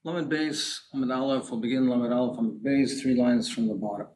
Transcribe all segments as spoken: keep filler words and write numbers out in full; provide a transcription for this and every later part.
Lamed Beis, Lamed Aleph, we'll begin Lamed Aleph, Lamed Beis, three lines from the bottom.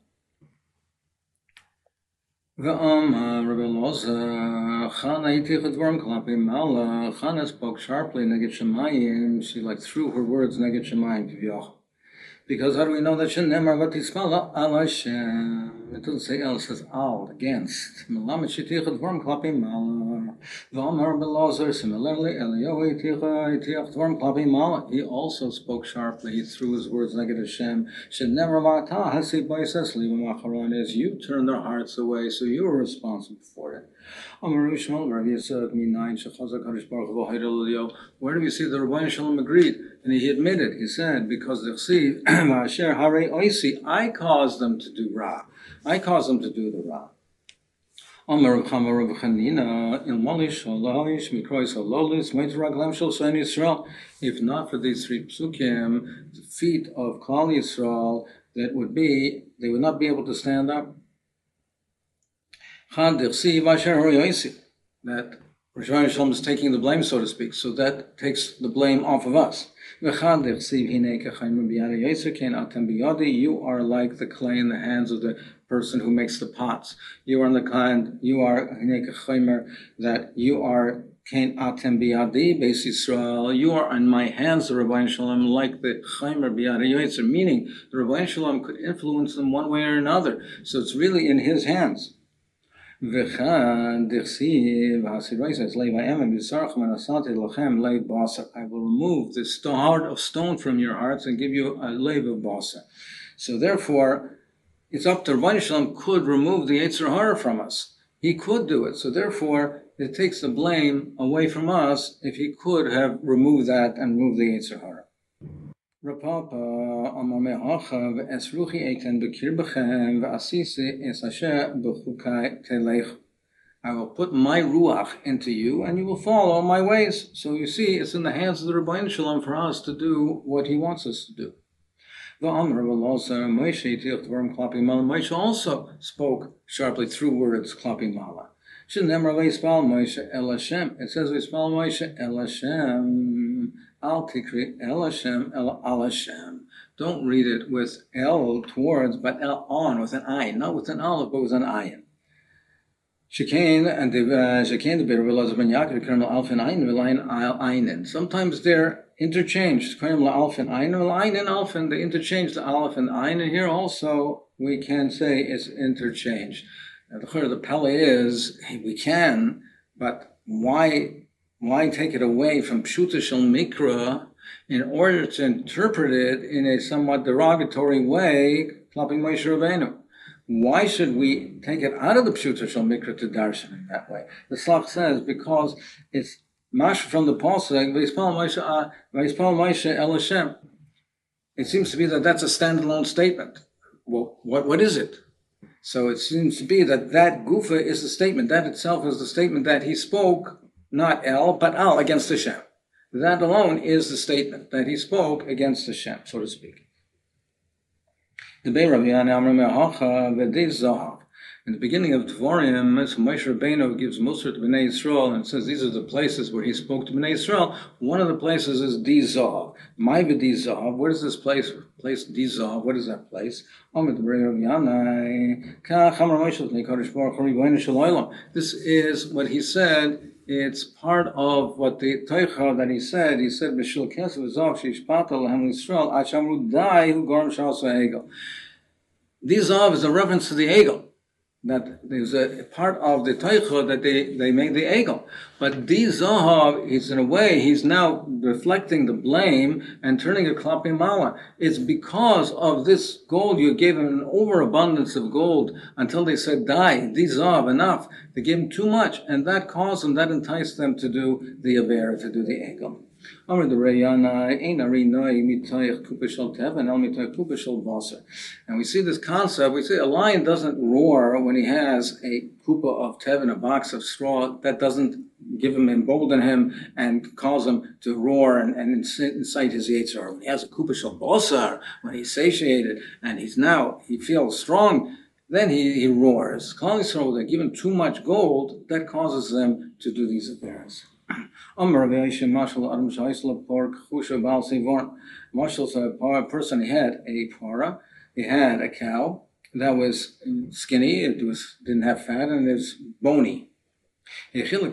Ve'amar Rabbi Elazar, Chana hitich advarim klapi mala. Chana spoke sharply neged Shemayim. She like threw her words neged Shemayim kivyoch. Because how do we know that shenemar v'tismala al Hashem? It doesn't say el, it says al, against. Melamed shitich advarim klapi mala. Ve'amar Rabbi Elazar, similarly, Eliyahu hitich hitich advarim klapi mala. He also spoke sharply. He threw his words neged Hashem. Shenemar v'ata hasi b'yisas livam acharon. As you turn their hearts away, so you are responsible for it. Where do we see the Rebbeinu Shalom agreed? And he admitted, he said, because the Chsiv, I caused them to do Ra. I caused them to do the Ra. If not for these three psukim, the feet of Klal Yisrael, that would be, they would not be able to stand up. That Rosh Hashanah is taking the blame, so to speak. So that takes the blame off of us. You are like the clay in the hands of the person who makes the pots. You are the kind, you are that you are you are in my hands, the Rebbeinu Shalom, like the Chaimer B'yad HaYotzer, meaning the Rebbeinu Shalom could influence them one way or another. So it's really in his hands. I will remove this heart of stone from your hearts and give you a leiv of basa. So therefore, it's up to Rebbeinu Shalom could remove the Yetzer Hara from us. He could do it. So therefore, it takes the blame away from us if he could have removed that and removed the Yetzer Hara. Rapapa amar me'achav esruchi eken bekir bechem ve'asisi es asher bechukai telech. I will put my ruach into you, and you will follow my ways. So you see, it's in the hands of the Rebbeinu Shalom for us to do what he wants us to do. Moshe also spoke sharply through words, klapi mala. It says, V'yispal Moshe el Hashem. Al tikri el Hashem el al Hashem. Don't read it with el towards, but el on with an ayin, not with an aleph, but with an ayin. Shekain and shekain the Rabbi Elazar ben Yaakov kernel alf and ayin v'layin ayinin. Sometimes they're interchanged. Kernel alf and ayin v'layin alf, and they interchange the aleph and ayin. And here also we can say it's interchanged. And the the pella is we can, but why? Why take it away from Pshuta Shel Mikra in order to interpret it in a somewhat derogatory way, Klapi Moshe Rabbeinu? Why should we take it out of the Pshuta Shel Mikra to darshan in that way? The Slach says because it's mash from the pasuk V'yispal Moshe V'yispal Moshe el Hashem. It seems to be that that's a standalone statement. Well, what what is it? So it seems to be that that gufa is the statement. That itself is the statement that he spoke. Not El, but Al, against Hashem. That alone is the statement that he spoke against Hashem, so to speak. In the beginning of Dvorim, Moshe Rabbeinu gives Musar to Bnei Yisrael and says these are the places where he spoke to Bnei Yisrael. One of the places is Dizav. My Dizav. Where is this place? Place Dizav. What is that place? This is what he said. It's part of what the Teicha that he said. He said, "B'shul kesav zav sheishpata lahem Yisrael achamru dai hu gorm shas ha'egel." This zav is a reference to the egel. That there's a part of the Teicha that they, they made the egel. But this zahav is in a way he's now reflecting the blame and turning a klapi mala. It's because of this gold you gave him an overabundance of gold until they said, "Die, this zahav, enough." They gave him too much, and that caused them, that enticed them to do the aver, to do the egel. And we see this concept, we see a lion doesn't roar when he has a kupa of tevin, a box of straw. That doesn't give him, embolden him, and cause him to roar and, and incite his yetzer hara. When he has a kupa shel basar, when he's satiated, and he's now, he feels strong, then he, he roars. Klal Yisrael, they're given too much gold, that causes them to do these affairs. Amar Rav Yoshe Mashal Adam Shaisla Pork Chusha Baal Sivorn. Mashal's a person. He had a para. He had a cow that was skinny. It was didn't have fat and it was bony. He found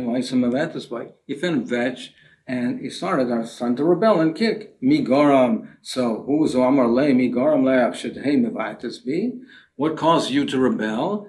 veg and he started our son to rebel and kick. Mi garam. So who was Amar Le? Mi garam leach should hey mevatis be? What caused you to rebel?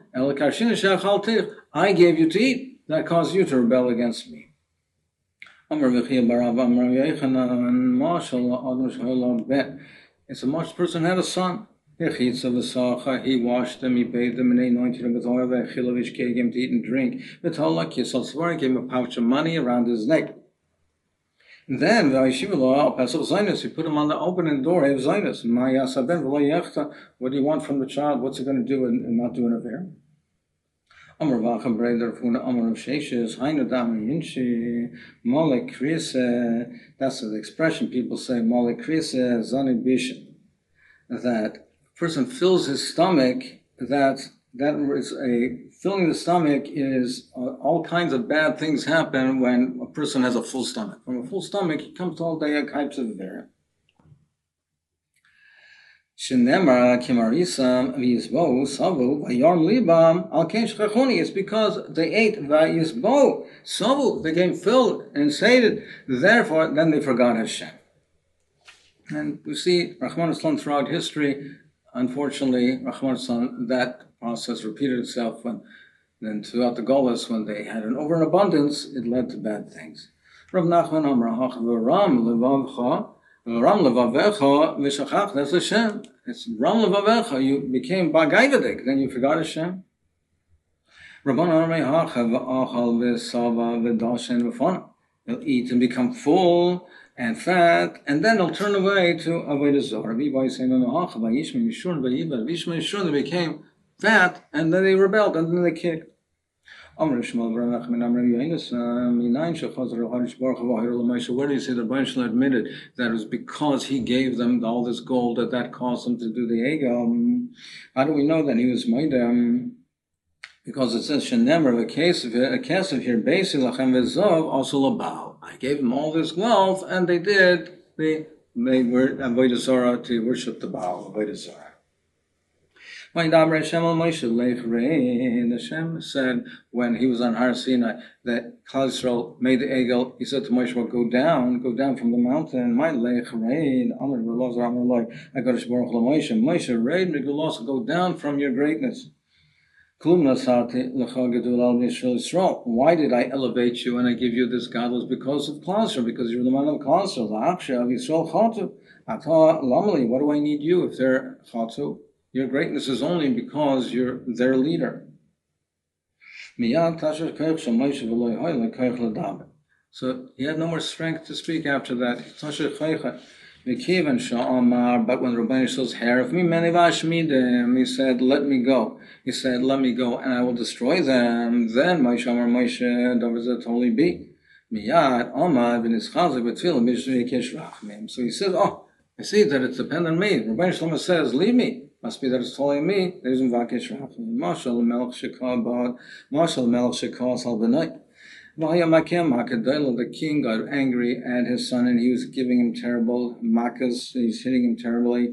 I gave you to eat. That caused you to rebel against me. Amar v'chia barav Amar Yechanan Mashal Adam Bet. It's a much person had a son. He washed him, he bathed him, and he anointed him with oil. Chilovich gave him to eat and drink. V'tolak gave him a pouch of money around his neck. And then he put him on the opening door. What do you want from the child? What's he going to do and, and not do an affair? Amar v'acham breder funa amar of sheishes hainu dam yinshi mole krise. That's the expression people say. Mole krise zani bishim. That person fills his stomach. That that is a filling the stomach is uh, all kinds of bad things happen when a person has a full stomach. From a full stomach, he comes to all day types of there. Shenemar kimarisam v'yisbo savu v'yarm libam al kein shchachoni. It's because they ate v'yisbo savu. They became filled and sated. Therefore, then they forgot Hashem. And we see Rahman Islam throughout history. Unfortunately, Rahman Islam, that process repeated itself when, then throughout the Golas, when they had an overabundance, it led to bad things. Rav Nachman Amar Ram Levavcha. Ram levavecha v'shachach. That's Hashem. It's Ram levavecha. You became bagayvadik, then you forgot Hashem. Rabban Amrei hacha v'achal v'sava v'dashen v'fana. They'll eat and become full and fat, and then they'll turn away to avodah zarah. They became fat, and then they rebelled, and then they kicked. Where do you see the Baruch Shalom admitted that it was because he gave them all this gold that that caused them to do the egel? How do we know that he was Maidam? Because it says Shenemer, a case of a case of here, Beisi Lachem Vezov, also Labal. I gave them all this wealth, and they did. They they were avodah zarah to worship the Baal, avodah zarah. Hashem said when he was on Har Sinai that Klal Yisrael made the egel. He said to Moshe, well, "Go down, go down from the mountain." My Moshe, Moshe, go down from your greatness. Why did I elevate you and I give you this God? Was because of Klal Yisrael, because you're the man of Klal Yisrael. What do I need you if they're chatu? Your greatness is only because you're their leader. So he had no more strength to speak after that. But when Rabbi Yisrael's hair of me, he said, let me go. He said, let me go and I will destroy them. Then Moshe Amar Moshe, does it only be? So he said, oh, I see that it's dependent on me. Rabbi Yisrael says, leave me. Must be that it's totally me. There's in Vakesh Rachman. Mashal Melech Shekah Bad. Mashal Melech Shekah Sal B'nai. The king got angry at his son and he was giving him terrible makas. He's hitting him terribly.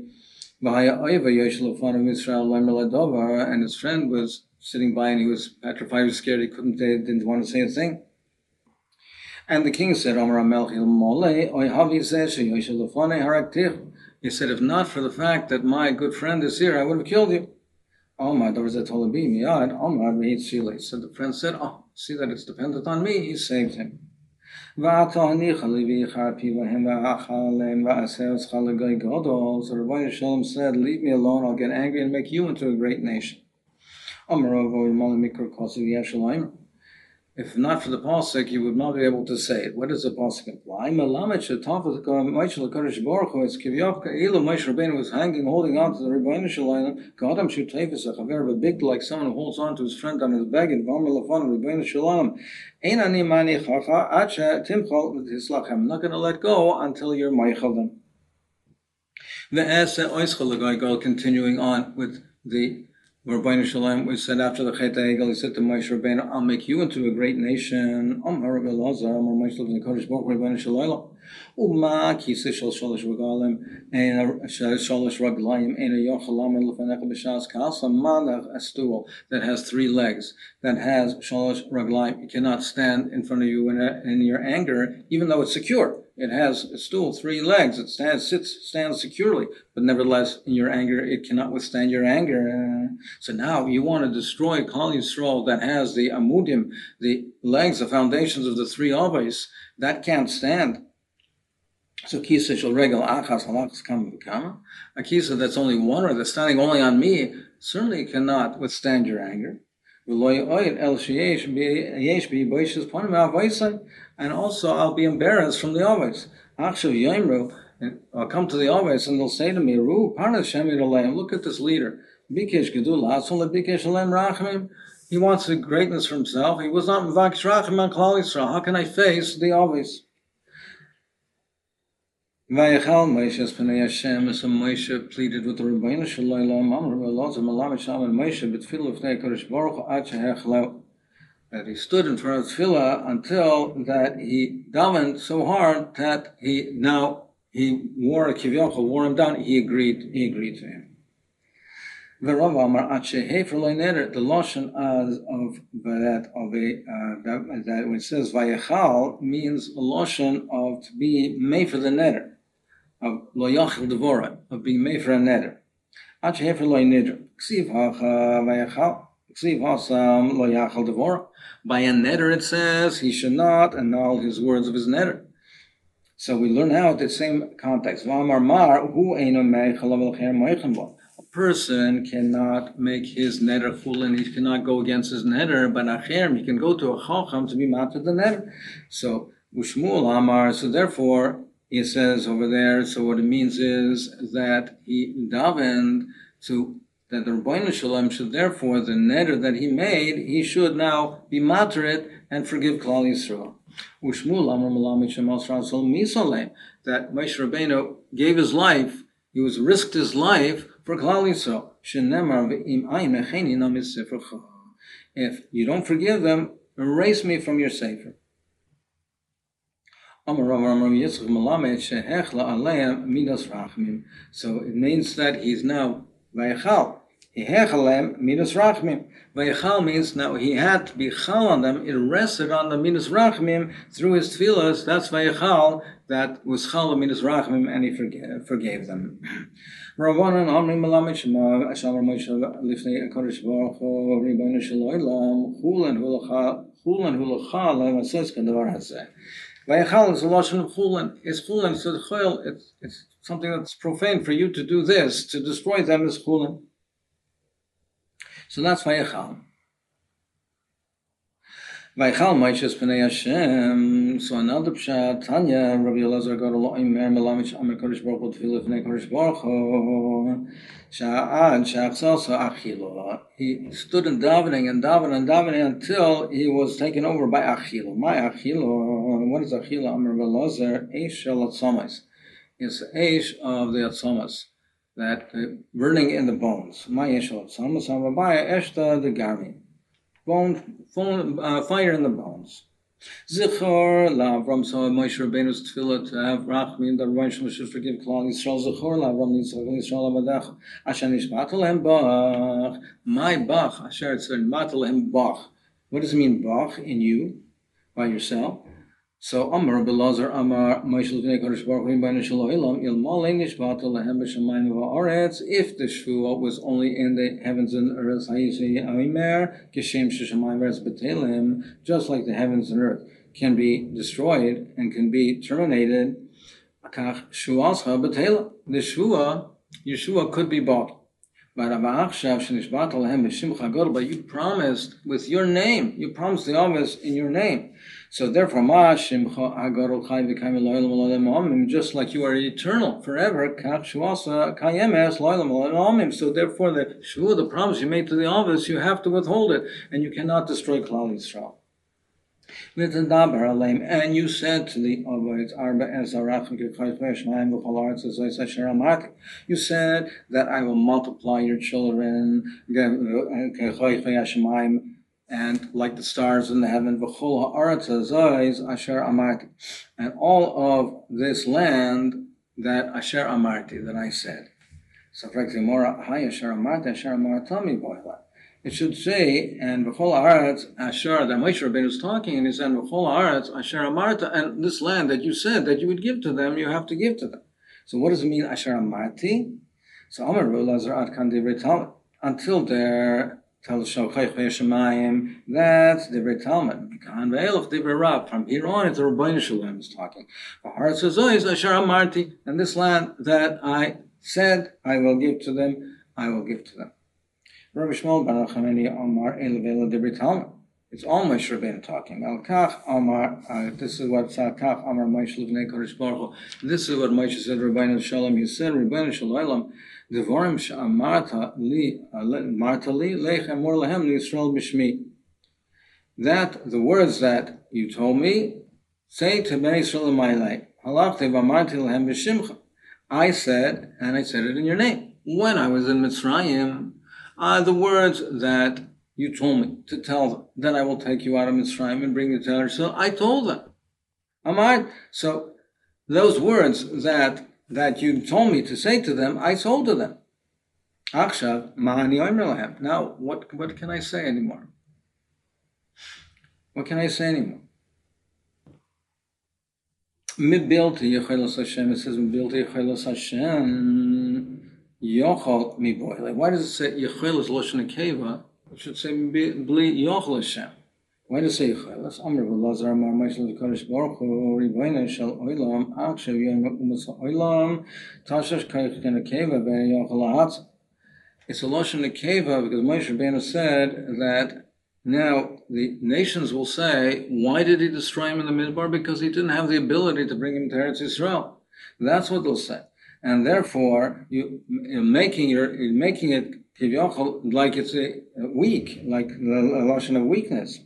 And his friend was sitting by and he was petrified, he was scared, he couldn't, didn't want to say a thing. And the king said, he said, if not for the fact that my good friend is here, I would have killed you. He said, the friend said, oh, see that it's dependent on me, he saved him. So Rabbi Shalom said, leave me alone, I'll get angry and make you into a great nation. If not for the pasuk, you would not be able to say it. What does the pasuk imply? It's Kivyov Ka'ila Moshe Rabbeinu was hanging, holding on to the Rebbeinu Shalom. Gadam Shutayfus, a chaver, a big like someone who holds on to his friend on his bag, and Vamar Lafon Rebbeinu Shalom. Ein ani mani chacha acha timchol v'tislachem. I'm not going to let go until you're meichel them. The Asa Oischel Goy continuing on with the Rabbeinu Shalom, we said after the Chet HaEgel, he said to Moshe Rabbeinu, I'll make you into a great nation. Amar Rabbi Elazar, Amar Moshe Rabbeinu Kodesh Baruch Rabbeinu Shalom. Uma kisi shel sholosh regalim, ein sholosh raglayim, ein yochalam lefanecha b'shas kasa manach, a stool that has three legs, that has sholosh raglayim. You cannot stand in front of you in, a, in your anger, even though it's secure. It has a stool, three legs. It stands, sits, stands securely, but nevertheless, in your anger, it cannot withstand your anger. So now you want to destroy Klal Yisrael that has the amudim, the legs, the foundations of the three avos. That can't stand. So kisa shel regel achas halachas kama v'kama. A kisa that's only one, or that's standing only on me, certainly cannot withstand your anger. And also I'll be embarrassed from the Ovis. I'll come to the Ovis and they'll say to me, look at this leader. He wants the greatness for himself. He was not Mvakish Rachim on Klal Yisrael. How can I face the Ovis? Vayachal Moshe es Pnei Hashem, as Moshe pleaded with the Rabbeinu Shalom, Amar Elazar Malamed Sham and Moshe b'tfilah v'nei Kodesh Baruch Hu ad shehechlau. That he stood in front of tefillah until that he davened so hard that he now he wore a kivyochel, wore him down. He agreed. He agreed to him. V'Rav Amar ad shehefer lo neder. The lashon as of that of a uh, that, that when it says vayachal means a lashon of to be made for the neder. Of lo yachil devora, of being made for a neder. Ad shehefer lo neder. Ksiv hacha vayachal. Ksiv hasam lo yachil devora. By a neder it says he should not annul his words of his neder. So we learn out the same context. V'amar mar hu eino meichel av'lecher moichem bo. A person cannot make his neder chulin. He cannot go against his neder, but acherem, he can go to a chacham to be matter the neder. So ushmul amar. So therefore, he says over there, so what it means is that he davened to, that the Rabbeinu Shalom should therefore, the neder that he made, he should now be materet and forgive Klal Yisrael. Ushmul amar malamed shemal srasol misalem, that Moshe Rabbeinu gave his life, he was risked his life for Klal Yisrael. Shenemar ve'im ayin mecheni na missefercha. If you don't forgive them, erase me from your sefer. So it means that he's now vayachal. Midas rachmim. Vayachal means now he had to be chal on them. It rested on the midas rachmim through his tefillas. That's vayachal. That was chal midas rachmim, and he forgave, forgave them. Ravanan Amri Malamed Shema Ashamar Moshe Lifnei Kodesh Baruch Hu Ribono Shel Olam Chulan Hulacha Chulan Hulacha Levasos Kadavar Hazeh. Vayachal is a lashon of chulin. It's chulin, so the chol, it's, it's something that's profane for you to do this, to destroy them is chulin. So that's vayachal. Vayachal Moshe Pnei Hashem. So another pshat, Tanya, Rabbi Elazar got a lot in Mer Melamed Amar Kodesh Baruch Hu Tefillah V'nei Kodesh Baruch Hu Sha'ad Sha'achsal Achilo. He stood in davening and davening and davening until he was taken over by Achilo. My Achilo, what is Achilo? Amar Rabbi Elazar, Eish Shel Atzomas. It's the Eish of the Atzomas, that uh, burning in the bones. My Eish Shel Atzomas, Amar Rabbi Eshta the Garmi. Bone, bone uh, fire in the bones. Zichor la'Avram, so Moshe Rabbeinu's tefillah to have rachmin, that Rabbeinu Shalom should forgive Klal Yisrael. Zichor la'Avram Yitzchak Yisrael Avadach Asher nishbata lehem bach. My bach, Asher nishbata lehem bach. What does it mean, bach, in you, by yourself? So Amar Rabbi Elazar Amar Moshe Lifnei Kodesh Baruch Hu Ribono Shel Olam Ilmalei nishbata lehem b'shamayim va'aretz. If the shvuah was only in the heavens and earth, Aimer Geshem Sheshamayim v'aretz b'telim, just like the heavens and earth can be destroyed and can be terminated. Akach shuascha b'telim. The shvuah, Yeshua could be bought. But you promised with your name, you promised the office in your name. So therefore, just like you are eternal forever, so therefore the shvuah, the promise you made to the office, you have to withhold it, and you cannot destroy Klal Yisrael. And you said to the Ovids, you said that I will multiply your children and like the stars in the heaven, and all of this land that Asher Amarti, that I said. So, it should say, and V'chol Haaretz Asher, that Moshe Rabbeinu is talking, and he said, V'chol Haaretz Asher Amarta, and this land that you said that you would give to them, you have to give to them. So what does it mean, Asher Amarti? So Amar Lazar Ad Kan Divrei Talmud, until there, that's the Divrei Talmud. From here on, it's the Rabbeinu Shalom is talking. Haaretz Azois Asher Amarti, and this land that I said I will give to them, I will give to them. Rabbi Shmuel Bar Chameni Omar Elavela Divrei Talmud. It's all Moshe Rabbeinu talking. Al Kach Omar. This is what Kach Omar Moshe Levnei Kodesh Baruch Hu. This is what Moshe said. Rabbeinu Shalom. He said, Rabbeinu Shalom. Devorim she'amarta li marta li leichem mor lehem Yisrael b'shmi. That the words that you told me, say to Bnei Yisrael in my life. Halachte v'amarti lehem b'shimcha. I said, and I said it in your name. When I was in Mitzrayim, Uh, the words that you told me to tell them, then I will take you out of Mitzrayim and bring you to Eretz. So I told them. Am So those words that that you told me to say to them, I told to them. Akshav ma'ani omer lahem. Now, what what can I say anymore? What can I say anymore? Mibilti yechelos Hashem. It says mibilti yechelos Hashem. Yochel mi boile. Why does it say Yechel is Lashon Akeva? It should say Bli Yochel Hashem. Why does it say Yechel? That's Amr v'Lazar Amar Moshe L'Kodesh Baruch Hu Ribono Shel Olam Akshav Yom Umas Olam Tashash Kayich Ken Akeva V'Yochel Lahatz. It's a Lashon Akeva because Moshe Rabbeinu said that now the nations will say, why did he destroy him in the Midbar? Because he didn't have the ability to bring him to Eretz Yisrael. That's what they'll say. And therefore, you, you're making your, you're making it like it's a, a weak, like a lashon of weakness.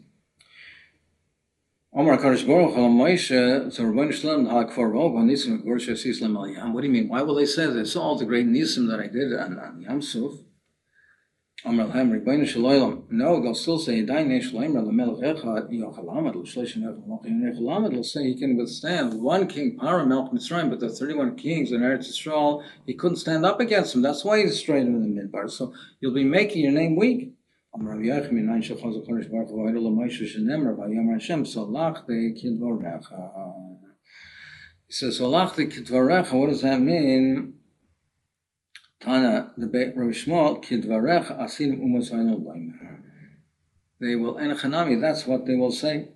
Omar Kadosh Baruch Hu Moshe, so Rabbeinu Shalom Hakfor Rov Nisim Gorsha Sislam Al Yam. What do you mean? Why will they say this? All the great nisim that I did on, on Yam Suf. Omar Lahem Rabbeinu Shalom. No, they'll still say Dainei Shalom Lamelech Echad Yochalamad L'Shleishim Yochalamad. They'll say he can withstand one king, Paro Melech Mitzrayim, but the thirty-one kings in Eretz Yisrael, he couldn't stand up against him. That's why he destroyed him in the Midbar. So you'll be making your name weak. Omar Rav Yechim Minayin Shechaz HaKodesh Baruch Hu Vaydu L'Moshe Shenemar Vayamar Hashem Solachti Kidvarecha. He says Solachti Kidvarecha. What does that mean? Tana the Beit Rav Shmuel Kidvarecha Asin Umas Vaynu B'Imar. They will Enochanami. That's what they will say.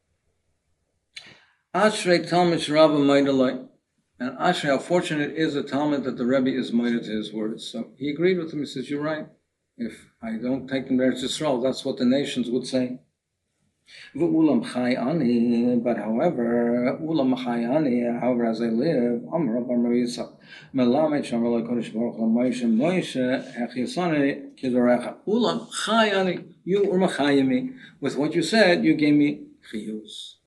Ashrei Talmud Rabba Maidalai. And Ashrei, how fortunate is a Talmud that the Rebbe is mighty to his words. So he agreed with him. He says, you're right. If I don't take them to Eretz Yisrael, that's what the nations would say. But however, however, as I live, you were with what you said, you gave me chiyus.